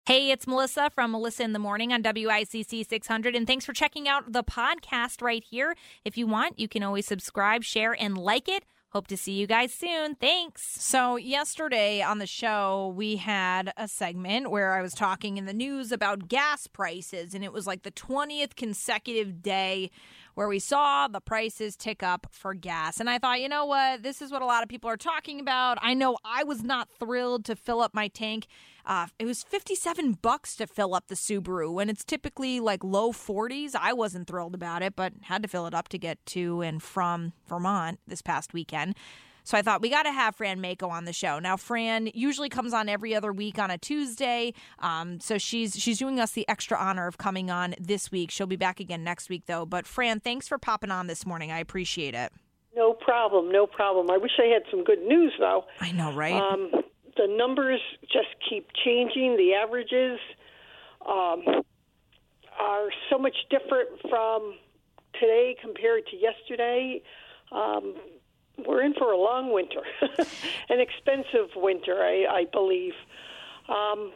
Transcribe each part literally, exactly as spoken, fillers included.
Hey, it's Melissa from Melissa in the Morning on W I C C six hundred, and thanks for checking out the podcast right here. If you want, you can always subscribe, share, and like it. Hope to see you guys soon. Thanks. So yesterday on the show, we had a segment where I was talking in the news about gas prices, and it was like the twentieth consecutive day where we saw the prices tick up for gas. And I thought, you know what? This is what a lot of people are talking about. I know I was not thrilled to fill up my tank. Uh, it was fifty-seven bucks to fill up the Subaru, and it's typically like low forties. I wasn't thrilled about it, but had to fill it up to get to and from Vermont this past weekend. So I thought we got to have Fran Mako on the show. Now, Fran usually comes on every other week on a Tuesday, um, so she's she's doing us the extra honor of coming on this week. She'll be back again next week, though. But Fran, thanks for popping on this morning. I appreciate it. No problem, no problem. I wish I had some good news, though. I know, right? Um, the numbers just keep changing. The averages um, are so much different from today compared to yesterday. Um, we're in for a long winter, an expensive winter, I, I believe. Um,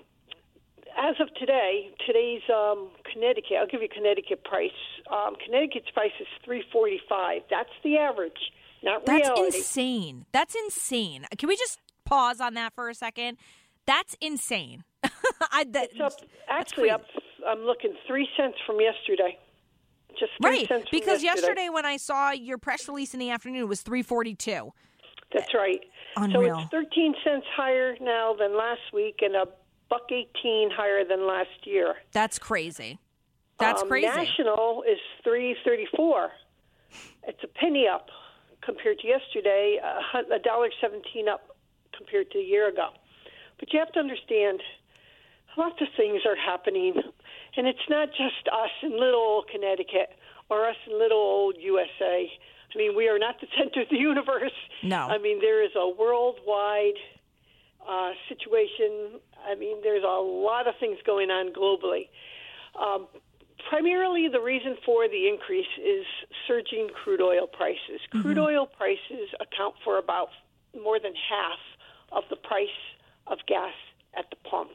as of today, today's um, Connecticut, I'll give you Connecticut price. Um, Connecticut's price is three forty-five. That's the average, not reality. That's insane. That's insane. Can we just pause on that for a second? That's insane. I, that, it's up, actually, up, I'm looking three cents from yesterday. Just three right, cents from because yesterday. yesterday when I saw your press release in the afternoon, it was three forty-two. That's right. Unreal. So it's thirteen cents higher now than last week and a buck eighteen higher than last year. That's crazy. That's um, crazy. National is three thirty-four. It's a penny up compared to yesterday, a dollar seventeen up compared to a year ago. But you have to understand, lots of things are happening, and it's not just us in little old Connecticut or us in little old U S A. I mean, we are not the center of the universe. No. I mean, there is a worldwide uh, situation. I mean, there's a lot of things going on globally. Um, primarily, the reason for the increase is surging crude oil prices. Mm-hmm. Crude oil prices account for about more than half of the price of gas at the pump.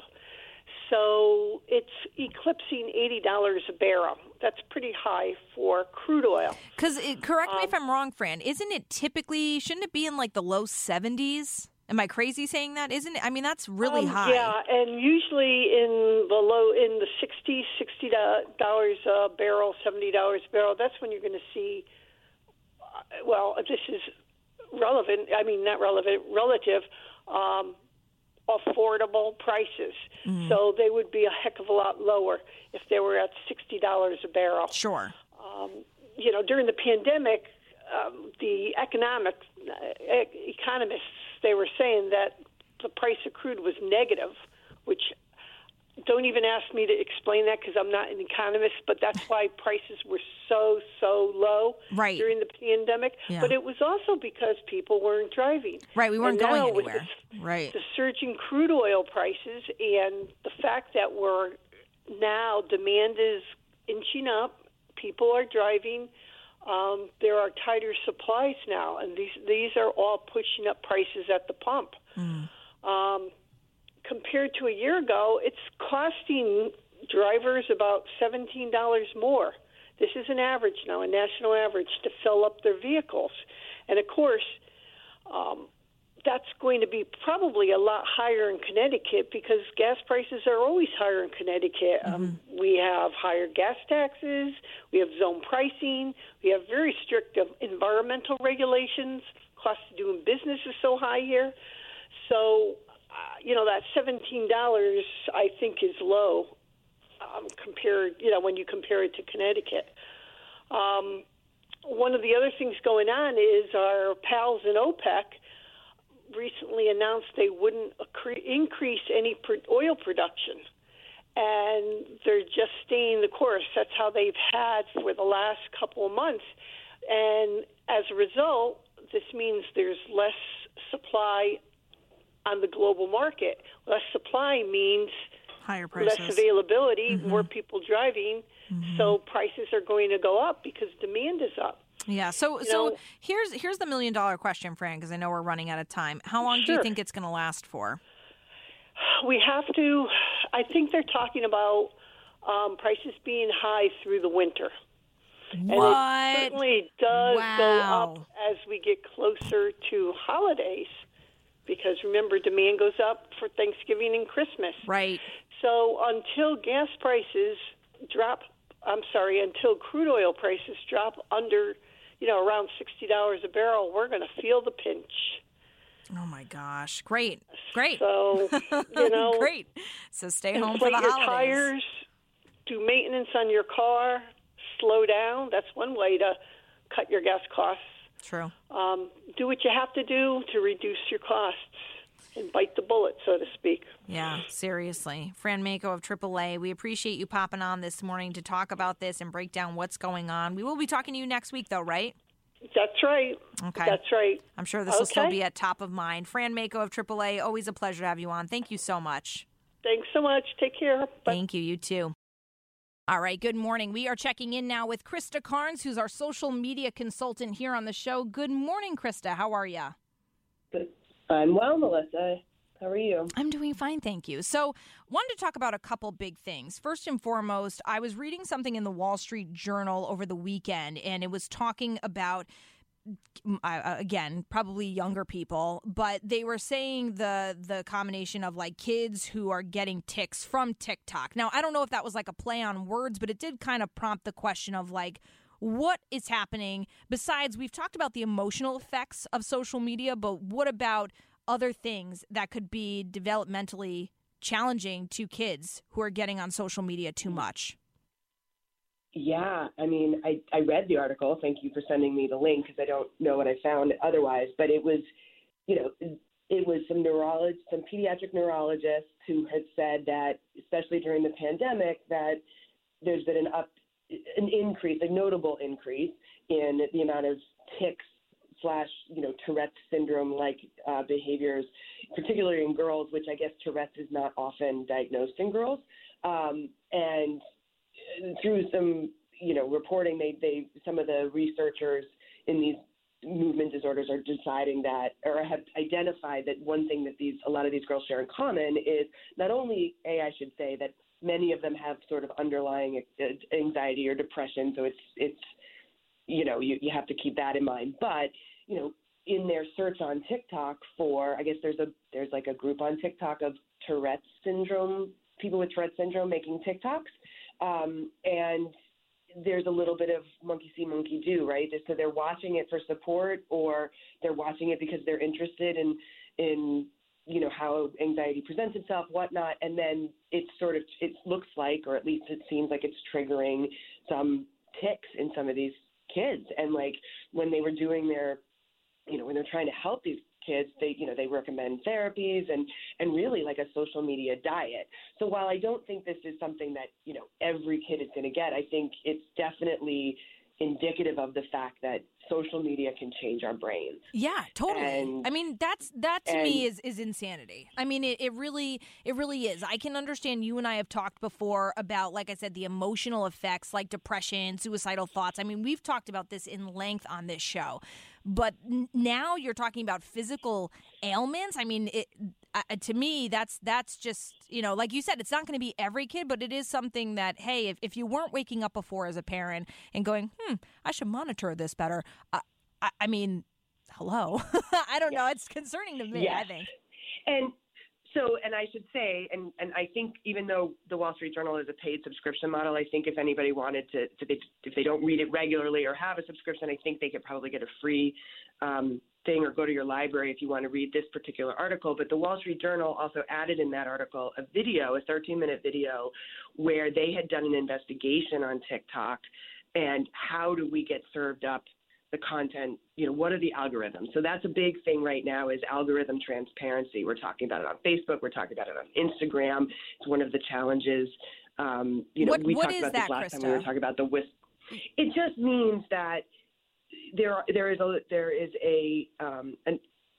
So it's eclipsing eighty dollars a barrel. That's pretty high for crude oil. Because, correct me um, if I'm wrong, Fran, isn't it typically, shouldn't it be in like the low seventies? Am I crazy saying that? Isn't it? I mean, that's really um, high. Yeah, and usually in the low, in the sixties, sixty dollars a barrel, seventy dollars a barrel, that's when you're going to see, uh, well, this is relevant, I mean, not relevant, relative, um, affordable prices. Mm. So they would be a heck of a lot lower if they were at sixty dollars a barrel. Sure. Um, you know, during the pandemic, um, the economic uh, economists, they were saying that the price of crude was negative, which don't even ask me to explain that because I'm not an economist, but that's why prices were so, so low right. during the pandemic. Yeah. But it was also because people weren't driving. Right, we weren't and going now anywhere. With the, right. the surging crude oil prices and the fact that we're now, demand is inching up, people are driving, um, there are tighter supplies now, and these, these are all pushing up prices at the pump. Mm. Um Compared to a year ago, it's costing drivers about seventeen dollars more. This is an average now, a national average, to fill up their vehicles. And, of course, um, that's going to be probably a lot higher in Connecticut because gas prices are always higher in Connecticut. Mm-hmm. Um, we have higher gas taxes. We have zone pricing. We have very strict environmental regulations. Cost of doing business is so high here. So... Uh, you know, that seventeen dollars, I think, is low um, compared, you know, when you compare it to Connecticut. Um, one of the other things going on is our pals in OPEC recently announced they wouldn't accre- increase any pro- oil production. And they're just staying the course. That's how they've had for the last couple of months. And as a result, this means there's less supply on the global market. Less supply means higher prices, less availability, mm-hmm. more people driving, mm-hmm. so prices are going to go up because demand is up. Yeah, so you so know, here's here's the million dollar question, Fran, because I know we're running out of time. How long sure. do you think it's going to last for? We have to, I think they're talking about um, prices being high through the winter. What? And it certainly does wow. go up as we get closer to holidays, because remember, demand goes up for Thanksgiving and Christmas. Right. So until gas prices drop, I'm sorry, until crude oil prices drop under, you know, around sixty dollars a barrel, we're going to feel the pinch. Oh, my gosh. Great. Great. So, you know. Great. So stay home for the inflate your holidays. tires, do maintenance on your car, slow down. That's one way to cut your gas costs. True. Um, do what you have to do to reduce your costs and bite the bullet, so to speak. Yeah, seriously. Fran Mako of triple A, we appreciate you popping on this morning to talk about this and break down what's going on. We will be talking to you next week, though, right? That's right. Okay. That's right. I'm sure this okay. will still be at top of mind. Fran Mako of triple A, always a pleasure to have you on. Thank you so much. Thanks so much. Take care. Bye. Thank you. You too. All right, good morning. We are checking in now with Krista Carnes, who's our social media consultant here on the show. Good morning, Krista. How are you? I'm well, Melissa. How are you? I'm doing fine, thank you. So, wanted to talk about a couple big things. First and foremost, I was reading something in the Wall Street Journal over the weekend, and it was talking about Uh, again, probably younger people, but they were saying the the combination of like kids who are getting tics from TikTok. Now, I don't know if that was like a play on words, but it did kind of prompt the question of like, what is happening? Besides, we've talked about the emotional effects of social media, but what about other things that could be developmentally challenging to kids who are getting on social media too much? Yeah, I mean, I, I read the article. Thank you for sending me the link because I don't know what I found otherwise. But it was, you know, it was some neurolog- some pediatric neurologists who had said that, especially during the pandemic, that there's been an up, an increase, a notable increase in the amount of tics slash, you know, Tourette's syndrome-like uh, behaviors, particularly in girls, which I guess Tourette's is not often diagnosed in girls, um, and through some, you know, reporting, they, they some of the researchers in these movement disorders are deciding that, or have identified that one thing that these a lot of these girls share in common is not only, A, I should say, that many of them have sort of underlying anxiety or depression, so it's, it's you know, you, you have to keep that in mind. But, you know, in their search on TikTok for, I guess there's a there's like a group on TikTok of Tourette's syndrome, people with Tourette's syndrome making TikToks. Um, and there's a little bit of monkey see, monkey do, right? So they're watching it for support, or they're watching it because they're interested in, in you know, how anxiety presents itself, whatnot. And then it sort of, it looks like, or at least it seems like it's triggering some tics in some of these kids. And like when they were doing their, you know, when they're trying to help these kids, they, you know, they recommend therapies and, and really like a social media diet. So while I don't think this is something that, you know, every kid is going to get, I think it's definitely indicative of the fact that social media can change our brains. Yeah, totally. And, I mean, that's that to and, me is, is insanity. I mean, it, it really it really is. I can understand you and I have talked before about, like I said, the emotional effects like depression, suicidal thoughts. I mean, we've talked about this in length on this show. But n- now you're talking about physical ailments. I mean, it, uh, to me, that's that's just, you know, like you said, it's not going to be every kid, but it is something that, hey, if, if you weren't waking up before as a parent and going, hmm, I should monitor this better. Uh, I, I mean, hello. I don't know. It's concerning to me, yes. I think. And so, and I should say, and, and I think even though the Wall Street Journal is a paid subscription model, I think if anybody wanted to, to they, if they don't read it regularly or have a subscription, I think they could probably get a free um, thing or go to your library if you want to read this particular article. But the Wall Street Journal also added in that article a video, a thirteen minute video, where they had done an investigation on TikTok and how do we get served up the content, you know, what are the algorithms? So that's a big thing right now is algorithm transparency. We're talking about it on Facebook. We're talking about it on Instagram. It's one of the challenges. Um, you know, what, we what talked is about that, this last Krista? time we were talking about the wisp. It just means that there are, there is a there is a um, an,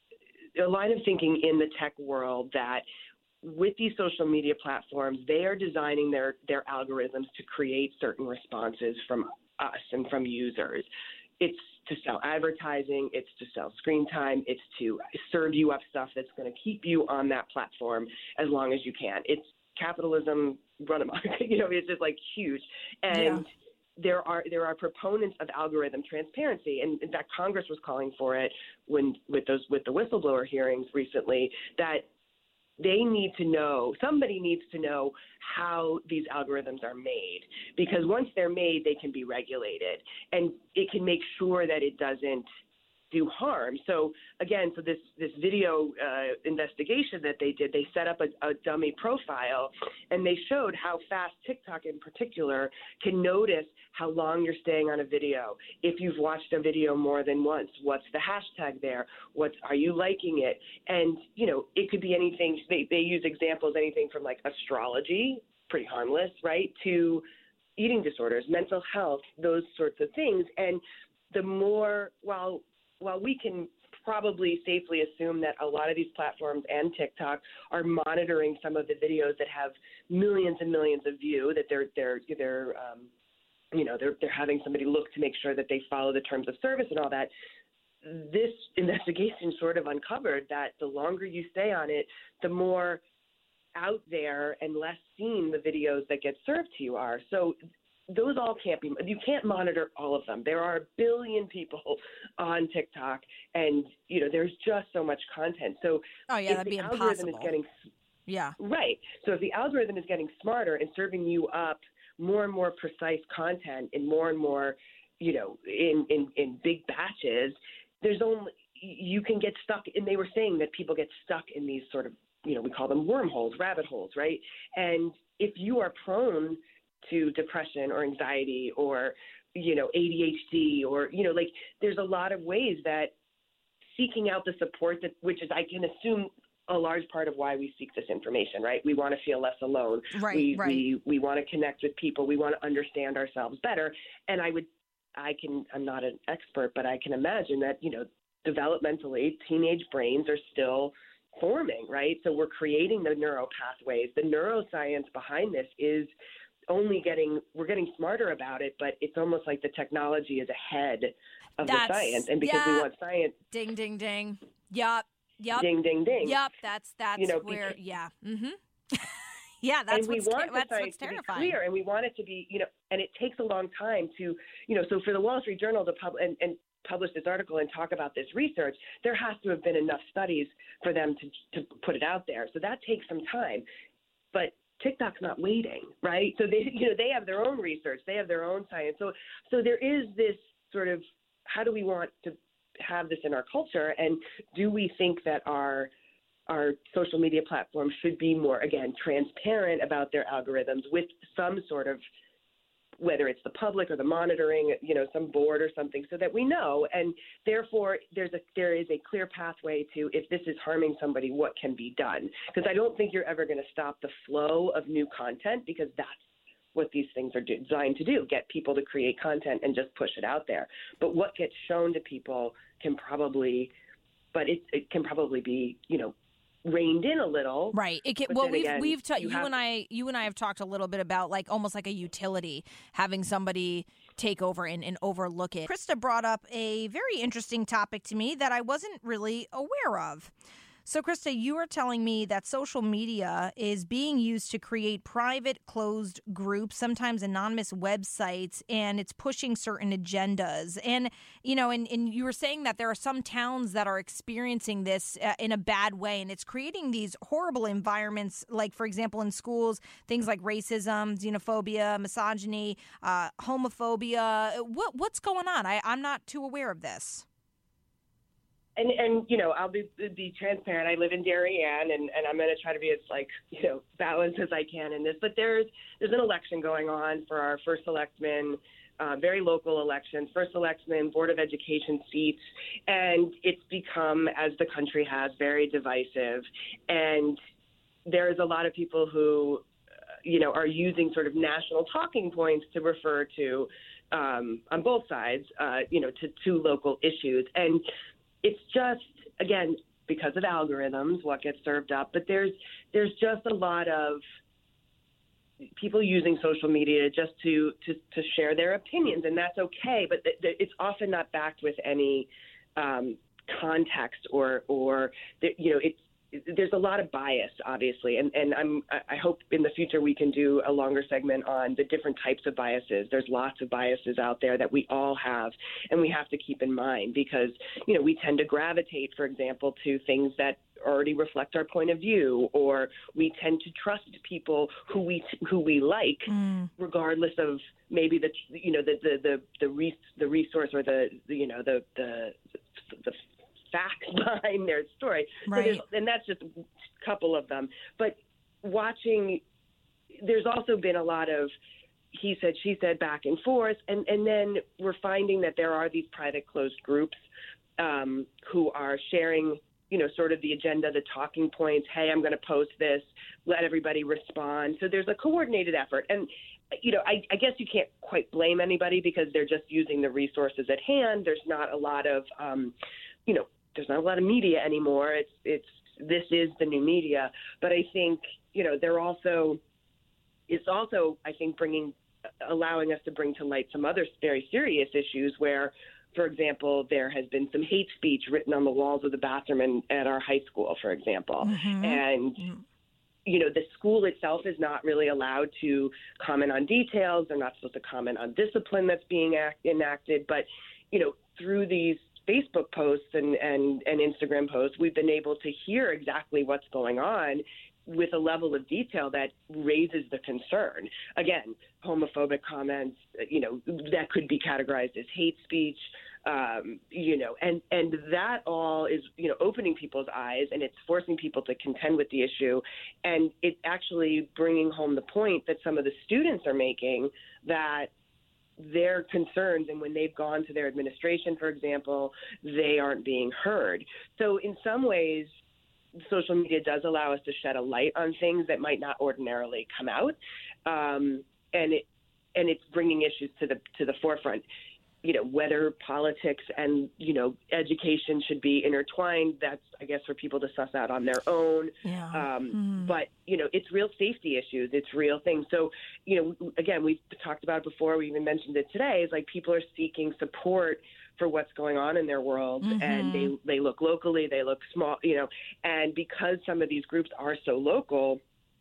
a line of thinking in the tech world that with these social media platforms, they are designing their their algorithms to create certain responses from us and from users. It's to sell advertising, it's to sell screen time, it's to serve you up stuff that's going to keep you on that platform as long as you can. It's capitalism run amok. You know, it's just like huge. And yeah. there are there are proponents of algorithm transparency, and in fact, Congress was calling for it when with those with the whistleblower hearings recently, that they need to know, somebody needs to know how these algorithms are made, because once they're made, they can be regulated, and it can make sure that it doesn't do harm. So again, so this this video uh, investigation that they did, they set up a, a dummy profile, and they showed how fast TikTok in particular can notice how long you're staying on a video. If you've watched a video more than once, what's the hashtag there? What's, are you liking it? And, you know, it could be anything. They, they use examples, anything from like astrology, pretty harmless, right, to eating disorders, mental health, those sorts of things. And the more, while While we can probably safely assume that a lot of these platforms and TikTok are monitoring some of the videos that have millions and millions of views, that they're they're they're um, you know they're they're having somebody look to make sure that they follow the terms of service and all that. This investigation sort of uncovered that the longer you stay on it, the more out there and less seen the videos that get served to you are. So those all can't be, you can't monitor all of them. There are a billion people on TikTok, and, you know, there's just so much content. So oh, yeah, if that'd the be algorithm impossible. is getting, yeah. Right. So if the algorithm is getting smarter and serving you up more and more precise content and more and more, you know, in, in, in big batches, there's only, you can get stuck, and they were saying that people get stuck in these sort of, you know, we call them wormholes, rabbit holes, right? And if you are prone to depression or anxiety or, you know, A D H D, or, you know, like there's a lot of ways that seeking out the support that, which is, I can assume, a large part of why we seek this information, right? We want to feel less alone. Right, we, right. we, we want to connect with people. We want to understand ourselves better. And I would, I can, I'm not an expert, but I can imagine that, you know, developmentally, teenage brains are still forming, right? So we're creating the neuro pathways. The neuroscience behind this is only getting, we're getting smarter about it, but it's almost like the technology is ahead of That's, the science. And because yeah. we want science. Ding, ding, ding. Yup. Yup. Ding, ding, ding. Yup. That's, that's you know, where, because, yeah. Mm-hmm. yeah, that's and we what's, want that's the what's science to be terrifying. clear, and we want it to be, you know, and it takes a long time to, you know, so for the Wall Street Journal to pub- and, and publish this article and talk about this research, there has to have been enough studies for them to, to put it out there. So that takes some time. But TikTok's not waiting, right? So they, you know, they have their own research, they have their own science. So, so there is this sort of, how do we want to have this in our culture? And do we think that our our social media platforms should be more, again, transparent about their algorithms with some sort of, whether it's the public or the monitoring, you know, some board or something, so that we know. And therefore, there's a there is a clear pathway to, if this is harming somebody, what can be done? Because I don't think you're ever going to stop the flow of new content, because that's what these things are designed to do, get people to create content and just push it out there. But what gets shown to people can probably, but it, it can probably be, you know, reined in a little, right? It can, well, we've again, we've ta- you, you have, and I you and I have talked a little bit about, like, almost like a utility, having somebody take over and, and overlook it. Krista brought up a very interesting topic to me that I wasn't really aware of. So, Krista, you are telling me that social media is being used to create private, closed groups, sometimes anonymous websites, and it's pushing certain agendas. And, you know, and, and you were saying that there are some towns that are experiencing this uh, in a bad way, and it's creating these horrible environments, like, for example, in schools, things like racism, xenophobia, misogyny, uh, homophobia. What What's going on? I, I'm not too aware of this. And, and you know, I'll be be transparent. I live in Darien, and, and I'm going to try to be as, like, you know, balanced as I can in this. But there's there's an election going on for our first selectman, uh, very local elections, first selectman, Board of Education seats. And it's become, as the country has, very divisive. And there's a lot of people who, uh, you know, are using sort of national talking points to refer to, um, on both sides, uh, you know, to, to local issues. And it's just, again, because of algorithms, what gets served up. But there's there's just a lot of people using social media just to, to, to share their opinions, and that's okay. But th- th- it's often not backed with any um, context or, or you know, it's, there's a lot of bias, obviously, and, and I'm, I hope in the future we can do a longer segment on the different types of biases. There's lots of biases out there that we all have, and we have to keep in mind because, you know, we tend to gravitate, for example, to things that already reflect our point of view, or we tend to trust people who we who we like, mm. regardless of maybe the you know the the the the, res, the resource or the, the you know the the the facts behind their story. Right. So and that's just a couple of them. But watching, there's also been a lot of he said, she said, back and forth. And, and then we're finding that there are these private closed groups um, who are sharing, you know, sort of the agenda, the talking points. Hey, I'm going to post this, let everybody respond. So there's a coordinated effort. And, you know, I, I guess you can't quite blame anybody because they're just using the resources at hand. There's not a lot of, um, you know, there's not a lot of media anymore. It's, it's, this is the new media. But I think, you know, they're also, it's also, I think, bringing, allowing us to bring to light some other very serious issues where, for example, there has been some hate speech written on the walls of the bathroom in, at our high school, for example. Mm-hmm. And, mm-hmm. you know, the school itself is not really allowed to comment on details. They're not supposed to comment on discipline that's being act- enacted. But, you know, through these Facebook posts and, and, and Instagram posts, we've been able to hear exactly what's going on with a level of detail that raises the concern. Again, homophobic comments, you know, that could be categorized as hate speech, um, you know, and, and that all is, you know, opening people's eyes, and it's forcing people to contend with the issue. And it's actually bringing home the point that some of the students are making, that their concerns, and when they've gone to their administration, for example, they aren't being heard. So in some ways, social media does allow us to shed a light on things that might not ordinarily come out, um, and it and it's bringing issues to the to the forefront. You know, whether politics and, you know, education should be intertwined, that's, I guess, for people to suss out on their own. Yeah. Um, mm. But, you know, it's real safety issues. It's real things. So, you know, again, we've talked about it before. We even mentioned it today. Is like people are seeking support for what's going on in their world, mm-hmm. and they they look locally, they look small, you know, and because some of these groups are so local,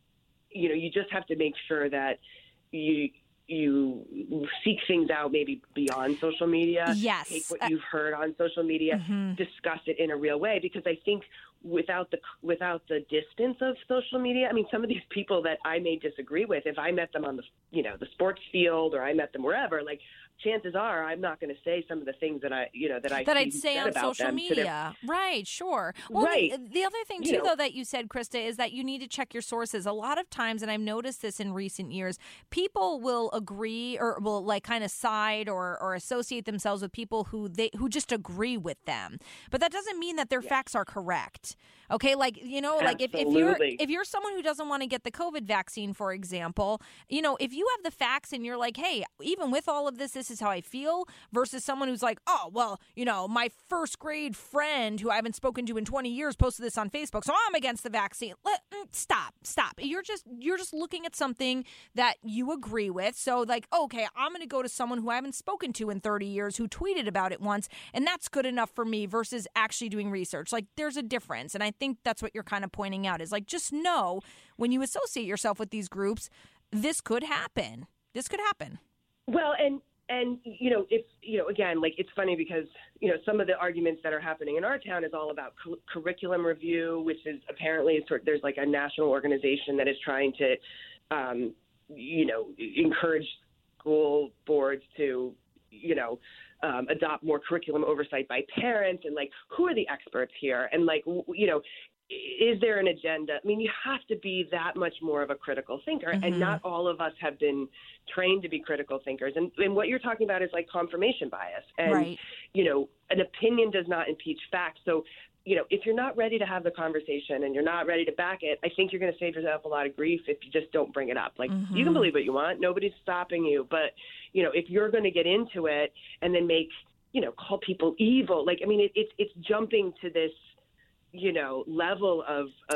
you know, you just have to make sure that you you seek things out maybe beyond social media. Yes. Take what you've heard on social media, mm-hmm. discuss it in a real way, because I think without the without the distance of social media, I mean, some of these people that I may disagree with, if I met them on the, you know, the sports field, or I met them wherever, like, chances are I'm not going to say some of the things that I, you know, that I that I'd say on social media. Right, sure. Well, right. The, the other thing, too, you know, though, that you said, Krista, is that you need to check your sources. A lot of times, and I've noticed this in recent years, people will agree or will, like, kind of side or, or associate themselves with people who they who just agree with them. But that doesn't mean that their yes. facts are correct. Okay, like, you know, like if, if you're if you're someone who doesn't want to get the COVID vaccine, for example, you know, if you have the facts and you're like, hey, even with all of this, this is how I feel, versus someone who's like, oh, well, you know, my first grade friend who I haven't spoken to in twenty years posted this on Facebook, so I'm against the vaccine. Let, stop, stop. You're just you're just looking at something that you agree with. So like, okay, I'm going to go to someone who I haven't spoken to in thirty years who tweeted about it once, and that's good enough for me versus actually doing research. Like, there's a difference. And I think that's what you're kind of pointing out, is like, just know when you associate yourself with these groups, this could happen. This could happen. Well, and And, you know, it's, you know, again, like, it's funny because, you know, some of the arguments that are happening in our town is all about cu- curriculum review, which is apparently sort of, there's like a national organization that is trying to, um, you know, encourage school boards to, you know, um, adopt more curriculum oversight by parents, and like, who are the experts here? And like, w- you know, is there an agenda? I mean, you have to be that much more of a critical thinker, mm-hmm. and not all of us have been trained to be critical thinkers. And, and what you're talking about is like confirmation bias. And, right. you know, an opinion does not impeach facts. So, you know, if you're not ready to have the conversation and you're not ready to back it, I think you're going to save yourself a lot of grief if you just don't bring it up. Like, mm-hmm. you can believe what you want. Nobody's stopping you. But, you know, if you're going to get into it and then make, you know, call people evil, like, I mean, it, it's it's jumping to this, you know, level of, of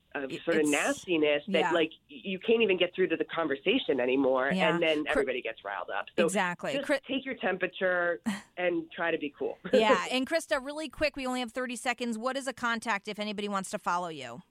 of sort of It's- nastiness that yeah. like you can't even get through to the conversation anymore, Yeah. and then Cr- everybody gets riled up. So Exactly. just Chris- take your temperature and try to be cool. Yeah, and Krista, really quick, we only have thirty seconds. What is a contact if anybody wants to follow you?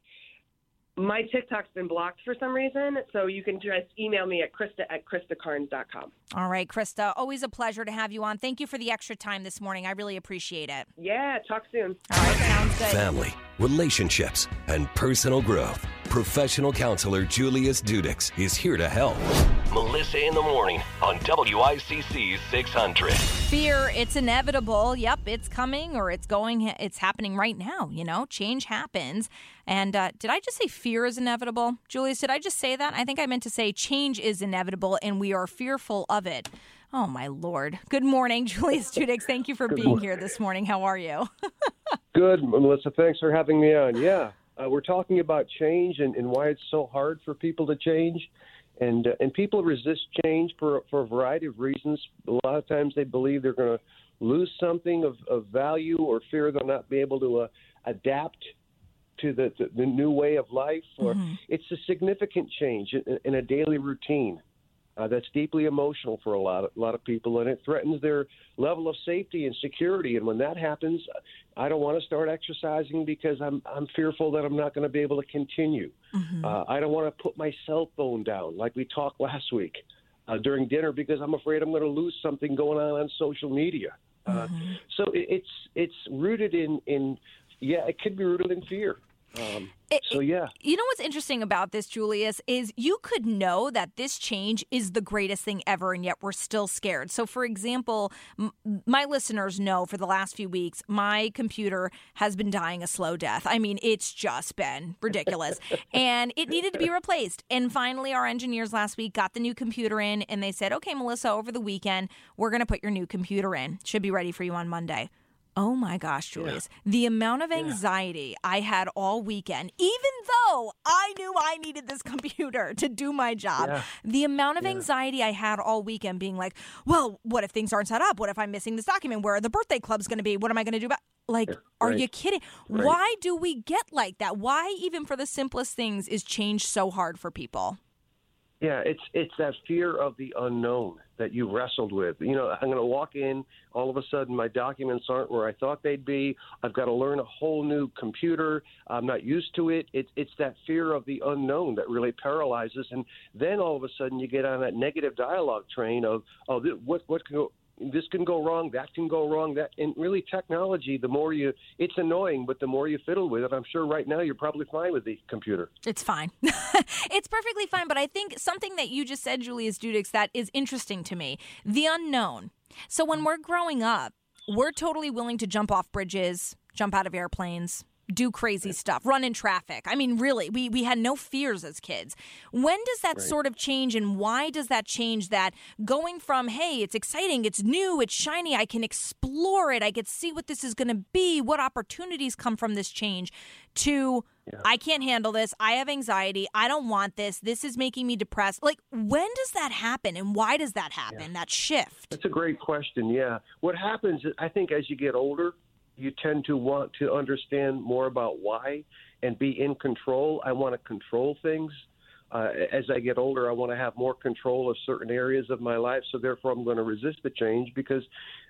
My TikTok's been blocked for some reason, so you can just email me at Krista at Krista Carnes dot com. All right, Krista, always a pleasure to have you on. Thank you for the extra time this morning. I really appreciate it. Yeah, talk soon. All right, sounds good. Family, relationships, and personal growth. Professional counselor Julius Dudix is here to help. Melissa in the Morning on W I C C six hundred. Fear, it's inevitable. Yep, it's coming or it's going, it's happening right now. You know, change happens. And uh, did I just say fear is inevitable? Julius, did I just say that? I think I meant to say change is inevitable and we are fearful of it. Oh, my Lord. Good morning, Julius Dudix. Thank you for being here this morning. How are you? Good, Melissa. Thanks for having me on. Yeah, uh, we're talking about change and, and why it's so hard for people to change. And uh, and people resist change for, for a variety of reasons. A lot of times they believe they're going to lose something of, of value or fear they'll not be able to uh, adapt to the, the, the new way of life. Or Mm-hmm. it's a significant change in, in a daily routine. Uh, that's deeply emotional for a lot of a lot of people, and it threatens their level of safety and security. And when that happens, I don't want to start exercising because I'm I'm fearful that I'm not going to be able to continue. Mm-hmm. Uh, I don't want to put my cell phone down like we talked last week uh, during dinner because I'm afraid I'm going to lose something going on on social media. Uh, Mm-hmm. so it, it's it's rooted in in yeah, it could be rooted in fear. Um, It- so yeah. You know what's interesting about this, Julius, is you could know that this change is the greatest thing ever, and yet we're still scared. So, for example, m- my listeners know for the last few weeks, my computer has been dying a slow death. I mean, it's just been ridiculous. And it needed to be replaced. And finally, our engineers last week got the new computer in, and they said, okay, Melissa, over the weekend, we're going to put your new computer in. Should be ready for you on Monday. Oh my gosh, Julius. Yeah. The amount of anxiety yeah. I had all weekend, even though I knew I needed this computer to do my job, yeah. the amount of yeah. anxiety I had all weekend being like, well, what if things aren't set up? What if I'm missing this document? Where are the birthday clubs going to be? What am I going to do about Like, yeah, are right. you kidding? Right. Why do we get like that? Why, even for the simplest things, is change so hard for people? Yeah, it's it's that fear of the unknown that you wrestled with. You know, I'm going to walk in, all of a sudden my documents aren't where I thought they'd be. I've got to learn a whole new computer. I'm not used to it. It's it's that fear of the unknown that really paralyzes. And then all of a sudden you get on that negative dialogue train of, oh, this, what what can go, this can go wrong, that can go wrong, that, and really technology, the more you, it's annoying, but the more you fiddle with it, I'm sure right now you're probably fine with the computer. It's fine. It's perfectly fine, but I think something that you just said, Julius Dudix, that is interesting to me, the unknown. So when we're growing up, we're totally willing to jump off bridges, jump out of airplanes, do crazy stuff, run in traffic. I mean, really, we, we had no fears as kids. When does that right. sort of change, and why does that change that going from, hey, it's exciting, it's new, it's shiny, I can explore it, I can see what this is going to be, what opportunities come from this change, to yeah. I can't handle this, I have anxiety, I don't want this, this is making me depressed. Like, when does that happen, and why does that happen, yeah. that shift? That's a great question, yeah. What happens, I think, as you get older, you tend to want to understand more about why and be in control. I want to control things. Uh, as I get older, I want to have more control of certain areas of my life, so therefore I'm going to resist the change because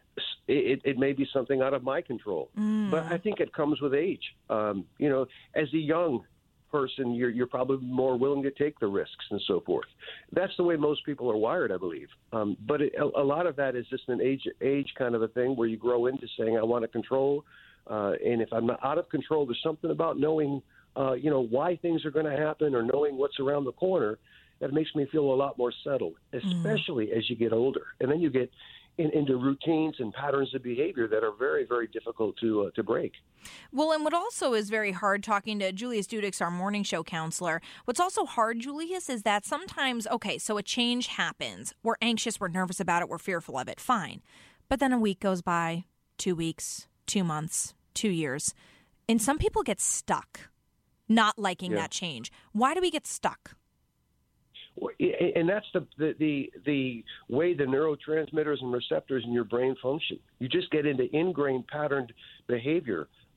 it, it may be something out of my control. Mm. But I think it comes with age. Um, you know, as a young person, you're, you're probably more willing to take the risks and so forth. That's the way most people are wired, I believe. Um, but it, a, a lot of that is just an age age kind of a thing where you grow into saying, I want to control. Uh, and if I'm not out of control, there's something about knowing, uh, you know, why things are going to happen or knowing what's around the corner that makes me feel a lot more settled, especially mm. as you get older. And then you get In, into routines and patterns of behavior that are very, very difficult to uh, to break. Well, and what also is very hard, talking to Julius Dudix, our morning show counselor, what's also hard, Julius, is that sometimes, okay, so a change happens. We're anxious, we're nervous about it, we're fearful of it, fine. But then a week goes by, two weeks, two months, two years, and some people get stuck not liking yeah. that change. Why do we get stuck? And that's the, the the the way the neurotransmitters and receptors in your brain function. You just get into ingrained patterned behavior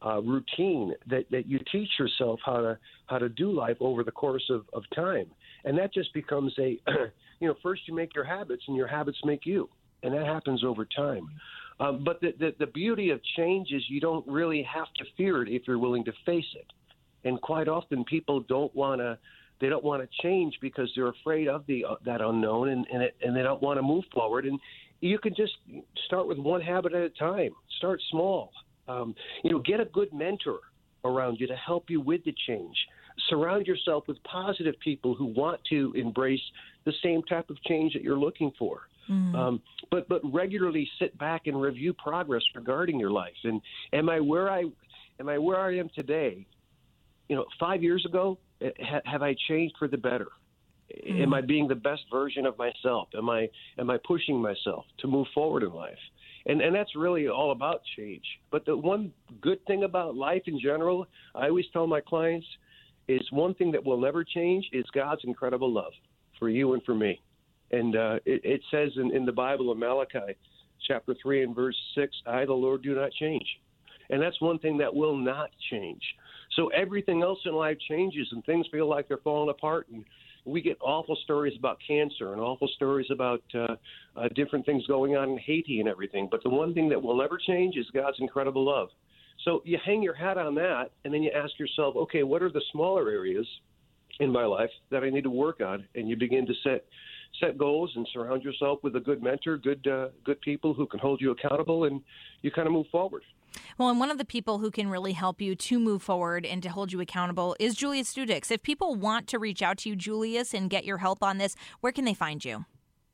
uh, routine that, that you teach yourself how to how to do life over the course of, of time. And that just becomes a, you know, first you make your habits and your habits make you. And that happens over time. Um, but the, the, the beauty of change is you don't really have to fear it if you're willing to face it. And quite often people don't want to, they don't want to change because they're afraid of the uh, that unknown, and and, it, and they don't want to move forward. And you can just start with one habit at a time. Start small. Um, you know, get a good mentor around you to help you with the change. Surround yourself with positive people who want to embrace the same type of change that you're looking for. Mm. Um, but but regularly sit back and review progress regarding your life. And am I where I am I where I am today? You know, five years ago, ha- have I changed for the better? Mm. Am I being the best version of myself? Am I am I pushing myself to move forward in life? And and that's really all about change. But the one good thing about life in general, I always tell my clients, is one thing that will never change is God's incredible love for you and for me. And uh, it, it says in, in the Bible in Malachi, chapter three and verse six, I, the Lord, do not change. And that's one thing that will not change. So everything else in life changes, and things feel like they're falling apart. And we get awful stories about cancer and awful stories about uh, uh, different things going on in Haiti and everything. But the one thing that will never change is God's incredible love. So you hang your hat on that, and then you ask yourself, okay, what are the smaller areas in my life that I need to work on? And you begin to set set goals and surround yourself with a good mentor, good uh, good people who can hold you accountable, and you kind of move forward. Well, and one of the people who can really help you to move forward and to hold you accountable is Julius Dudix. If people want to reach out to you, Julius, and get your help on this, where can they find you?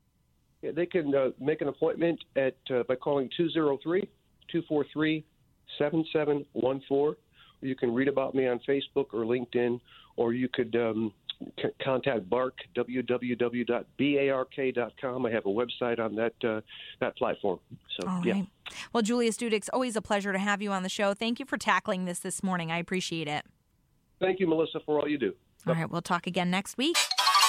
Yeah, they can uh, make an appointment at uh, by calling two oh three, two four three, seven seven one four. You can read about me on Facebook or LinkedIn, or you could um, c- contact Bark, w w w dot bark dot com. I have a website on that uh, that platform. So, all right. yeah. Well, Julius Dudix, always a pleasure to have you on the show. Thank you for tackling this this morning. I appreciate it. Thank you, Melissa, for all you do. All right. We'll talk again next week.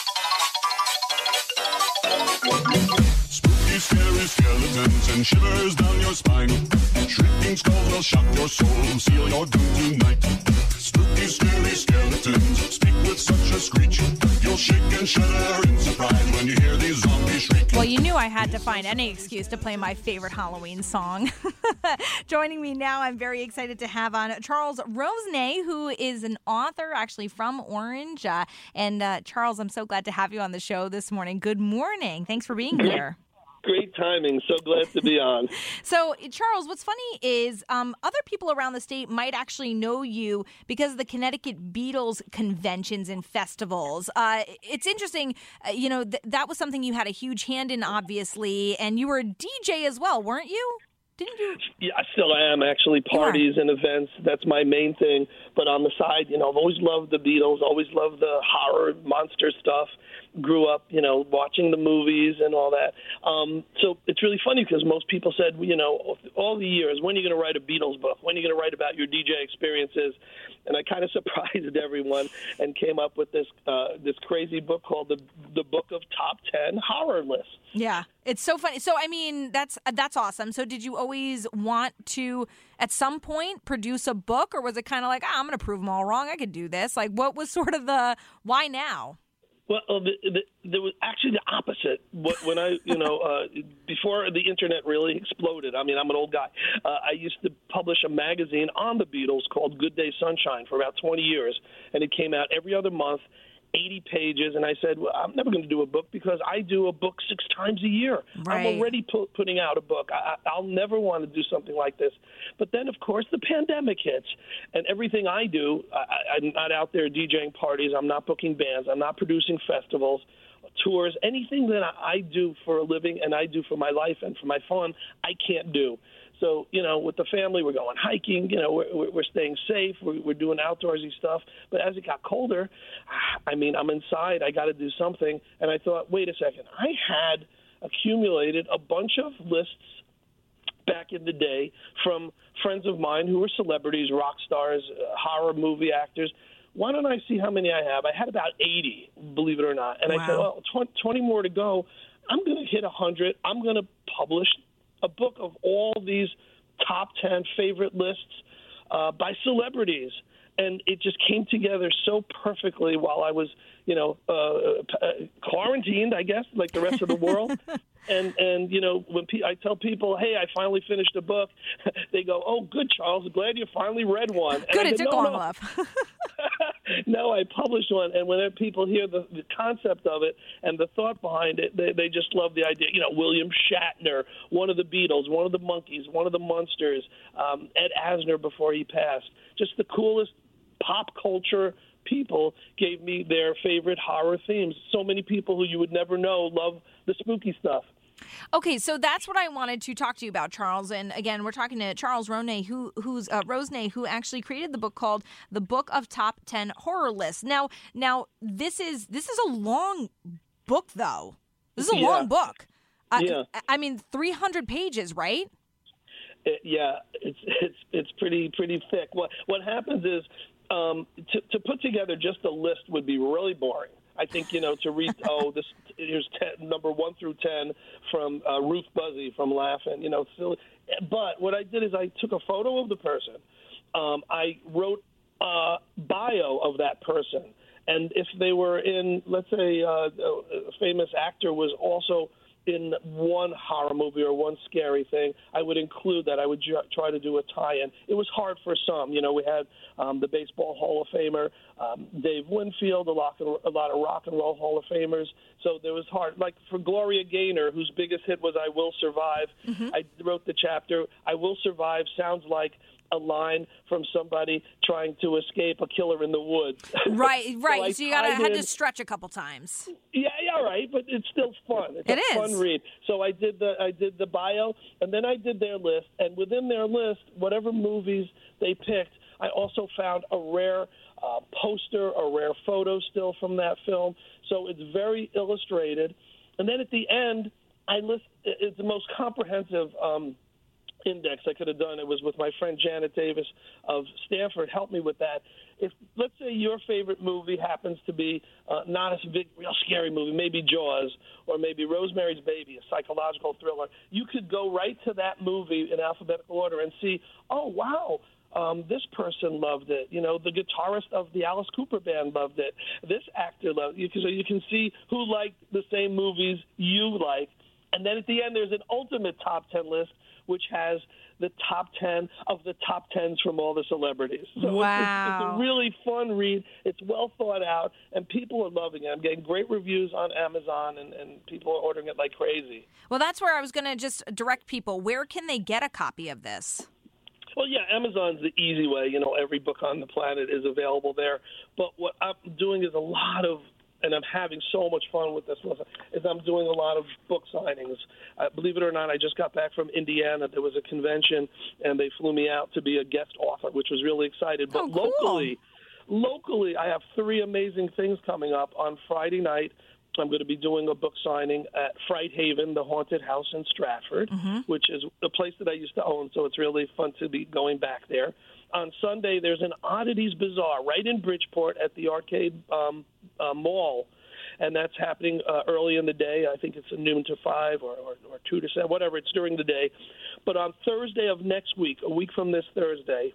Spooky, scary skeletons and shivers down your spine. Shrieking skulls will shock your soul, seal your doom tonight. Spooky, scary skeletons speak with such a screech. You'll shake and shudder in surprise when you hear these zombies shriek. Well, you knew I had to find any excuse to play my favorite Halloween song. Joining me now, I'm very excited to have on Charles Rosenay, who is an author actually from Orange. Uh, and uh, Charles, I'm so glad to have you on the show this morning. Good morning. Thanks for being here. Great timing. So glad to be on. So, Charles, what's funny is um, other people around the state might actually know you because of the Connecticut Beatles conventions and festivals. Uh, it's interesting, uh, you know, th- that was something you had a huge hand in, obviously, and you were a D J as well, weren't you? Didn't you? Yeah, I still am, actually. Parties and events, that's my main thing. But on the side, you know, I've always loved the Beatles, always loved the horror, monster stuff. Grew up, you know, watching the movies and all that. Um, so it's really funny because most people said, you know, all the years, when are you going to write a Beatles book? When are you going to write about your D J experiences? And I kind of surprised everyone and came up with this uh, this crazy book called the the Book of Top ten Horror Lists. Yeah, it's so funny. So, I mean, that's that's awesome. So did you always want to, at some point, produce a book? Or was it kind of like, ah, I'm going to prove them all wrong. I could do this. Like, what was sort of the why now? Well, uh, the, the, there was actually the opposite. When I, you know, uh, before the internet really exploded, I mean, I'm an old guy. Uh, I used to publish a magazine on the Beatles called Good Day Sunshine for about twenty years, and it came out every other month, eighty pages. And I said, well, I'm never going to do a book because I do a book six times a year. Right. I'm already pu- putting out a book. I, I'll never want to do something like this. But then, of course, the pandemic hits, and everything I do, I, I'm not out there DJing parties. I'm not booking bands. I'm not producing festivals, tours, anything that I do for a living and I do for my life and for my fun, I can't do. So, you know, with the family, we're going hiking, you know, we're, we're staying safe, we're, we're doing outdoorsy stuff. But as it got colder, I mean, I'm inside, I got to do something. And I thought, wait a second, I had accumulated a bunch of lists back in the day from friends of mine who were celebrities, rock stars, uh, horror movie actors. Why don't I see how many I have? I had about eighty, believe it or not. And wow. I said, well, twenty more to go. I'm going to hit one hundred. I'm going to publish a book of all these top ten favorite lists uh, by celebrities. And it just came together so perfectly while I was, you know, uh, quarantined, I guess, like the rest of the world. and, and you know, when pe- I tell people, hey, I finally finished a book, they go, oh, good, Charles. Glad you finally read one. And good, I it said, took no, long no. enough. No, I published one. And when people hear the, the concept of it and the thought behind it, they, they just love the idea. You know, William Shatner, one of the Beatles, one of the Monkees, one of the Munsters, um, Ed Asner before he passed. Just the coolest pop culture people gave me their favorite horror themes. So many people who you would never know love the spooky stuff. Okay, so that's what I wanted to talk to you about, Charles. And again, we're talking to Charles Ronay, who who's uh, Rosnay, who actually created the book called "The Book of Top Ten Horror Lists." Now, now this is this is a long book, though. This is a yeah. long book. Uh, yeah. I mean, three hundred pages, right? It, yeah, it's it's it's pretty pretty thick. What what happens is. Um, to, to put together just a list would be really boring. I think, you know, to read, oh, this here's ten, number one through ten from uh, Ruth Buzzy from Laughing, you know, silly. But what I did is I took a photo of the person. Um, I wrote a bio of that person. And if they were in, let's say, uh, a famous actor was also in one horror movie or one scary thing, I would include that. I would ju- try to do a tie-in. It was hard for some. You know, we had um, the Baseball Hall of Famer, um, Dave Winfield, a lot, of, a lot of rock and roll Hall of Famers. So there was hard. Like for Gloria Gaynor, whose biggest hit was I Will Survive, mm-hmm. I wrote the chapter, I Will Survive sounds like a line from somebody trying to escape a killer in the woods. Right, right. so, so you gotta had in, to stretch a couple times. Yeah, yeah, right. But it's still fun. It's it a is. fun read. So I did the I did the bio, and then I did their list. And within their list, whatever movies they picked, I also found a rare uh, poster, a rare photo still from that film. So it's very illustrated. And then at the end, I list. It's the most comprehensive. Um, index I could have done. It was with my friend Janet Davis of Stanford. Helped me with that. If, let's say, your favorite movie happens to be uh, not a big, real scary movie, maybe Jaws, or maybe Rosemary's Baby, a psychological thriller, you could go right to that movie in alphabetical order and see, oh, wow, um, this person loved it. You know, the guitarist of the Alice Cooper Band loved it. This actor loved it. So you can see who liked the same movies you like. And then at the end, there's an ultimate top ten list, which has the top ten of the top tens from all the celebrities. So wow. it's, it's a really fun read. It's well thought out, and people are loving it. I'm getting great reviews on Amazon, and, and people are ordering it like crazy. Well, that's where I was going to just direct people. Where can they get a copy of this? Well, yeah, Amazon's the easy way. You know, every book on the planet is available there. But what I'm doing is a lot of and I'm having so much fun with this, is I'm doing a lot of book signings. Uh, believe it or not, I just got back from Indiana. There was a convention, and they flew me out to be a guest author, which was really exciting. But oh, cool. locally, locally, I have three amazing things coming up. On Friday night, I'm going to be doing a book signing at Fright Haven, the haunted house in Stratford, mm-hmm. which is a place that I used to own, so it's really fun to be going back there. On Sunday, there's an Oddities Bazaar right in Bridgeport at the Arcade um, uh, Mall, and that's happening uh, early in the day. I think it's noon to five or, or, or two to seven, whatever. It's during the day. But on Thursday of next week, a week from this Thursday,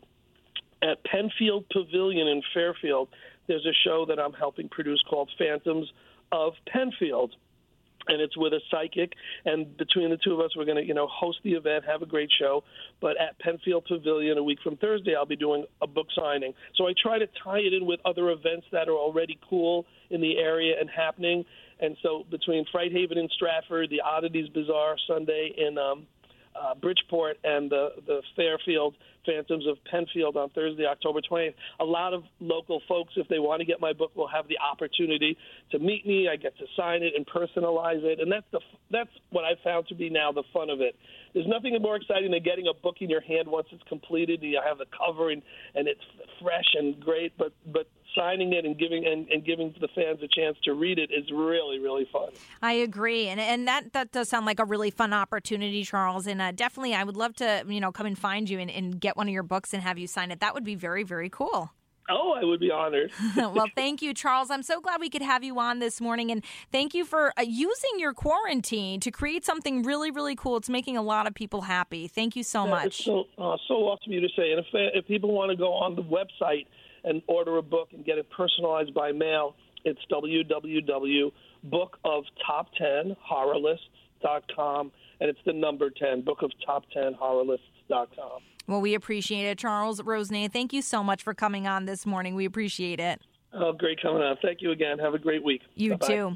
at Penfield Pavilion in Fairfield, there's a show that I'm helping produce called Phantoms of Penfield. And it's with a psychic, and between the two of us, we're going to, you know, host the event, have a great show. But at Penfield Pavilion, a week from Thursday, I'll be doing a book signing. So I try to tie it in with other events that are already cool in the area and happening. And so between Fright Haven in Stratford, the Oddities Bazaar Sunday in um, uh, Bridgeport, and the, the Fairfield Phantoms of Penfield on Thursday, October twentieth. A lot of local folks, if they want to get my book, will have the opportunity to meet me. I get to sign it and personalize it, and that's the that's what I found to be now the fun of it. There's nothing more exciting than getting a book in your hand once it's completed. You have the cover and, and it's fresh and great, but but signing it and giving and, and giving the fans a chance to read it is really, really fun. I agree, and and that, that does sound like a really fun opportunity, Charles. And uh, definitely, I would love to you know come and find you and, and get one of your books and have you sign it. That would be very, very cool. Oh, I would be honored. Well, thank you, Charles. I'm so glad we could have you on this morning. And thank you for uh, using your quarantine to create something really, really cool. It's making a lot of people happy. Thank you so Yeah, much. It's so, uh, so awesome of you to say. And if, if people want to go on the website and order a book and get it personalized by mail, it's w w w dot book of top ten horror lists dot com. And it's the number ten, book of top ten horror lists dot com. Well, we appreciate it. Charles Rosenay, thank you so much for coming on this morning. We appreciate it. Oh, great coming on. Thank you again. Have a great week. You Bye-bye. too.